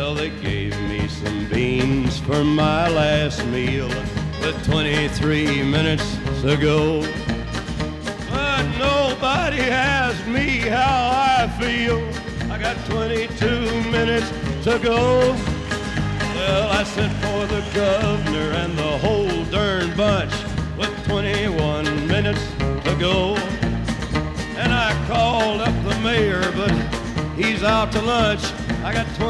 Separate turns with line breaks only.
Well, they gave me some beans for my last meal with 23 minutes to go. But nobody asked me how I feel. I got 22 minutes to go. Well, I sent for the governor and the whole darn bunch with 21 minutes to go. And I called up the mayor, but he's out to lunch. I got